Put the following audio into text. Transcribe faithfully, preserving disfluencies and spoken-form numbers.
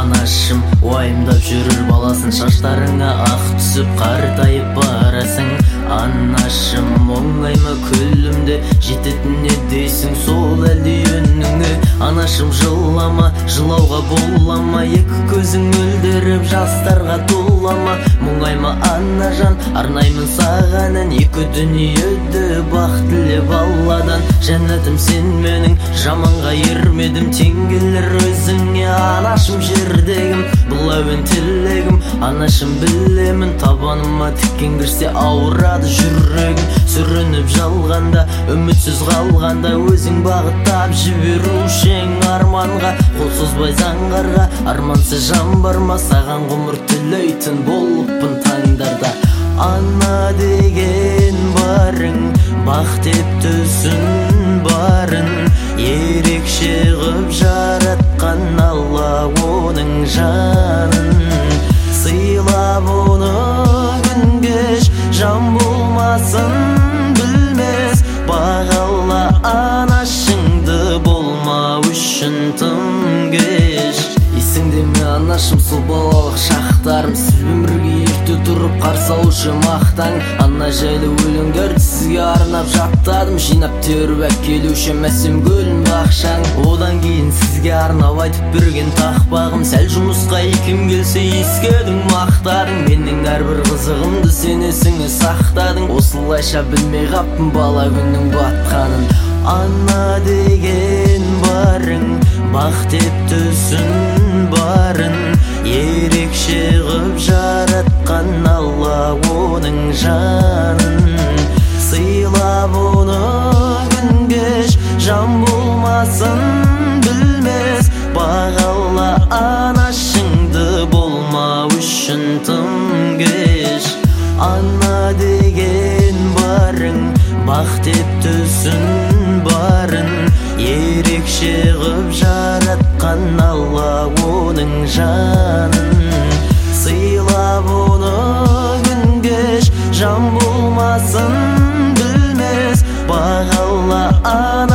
Анашым уайымдап жүрір баласын, шаштарыңа ақ түсіп қартайып барасың. Анашым оңайма күлімде жететіне дейсің сол әлде үніңе. Анашым жылама, жылауға болама, екі көзің мөлдіріп жастарға толама. Мұңайма анажан, арнаймын саған ән, екі дүниеде бақ тілеп алладан. Жәннәтім сен менің, жаманға ермедім, теңгелер өзіңе анашым жердегім. Бұл әуен тілегім, анашым білемін, табаныма тіккен кірсе ауырады жүрегім. Сүрініп жалғанда, үмітсіз қалғанда, өзің бағыттап жіберушең арманға. Қол созбай заңғарға, армансыз жан бар ма, саған ғұмыр тілейтін болыппын таңдарда. Ана деген барың, бақ деп түсін барын, ерекше ғып жаратқан Алла оның жанын. Сыйлап оны күн кеш, жан болмасын білмес, бағала анашыңды болма үшін тым кеш. Есіңде ме анашым сол балалық шақтарым, сізбен бірге ерте тұрып қарсы алушы мақтаң. Ана жайлы өлеңдерді сізге арнап жаттадым, жинап теріп әкелуші мәсем гүлін бақшаң. Одан кейін сізге арнап айтып берген тақпағым, сәл жұмысқа екем келсе ескедің мақтадың. Менің әрбір қызығымды сен есіңе сақтадың, осылайша білмей қаппын бала күннің батқанын. Ана деген барың, бақ деп түсін барын, ерекше ғып жаратқан Алла оның жанын. Сыйлап оны күн кеш, жан болмасын білмес, бағала анашыңды болма үшін тым кеш. Ана деген барың, бақ деп түсін барын, ерекше ғып жаратқан Алла оның жанын. Сыйлап оны күн кеш, жан болмасын білмес, бағала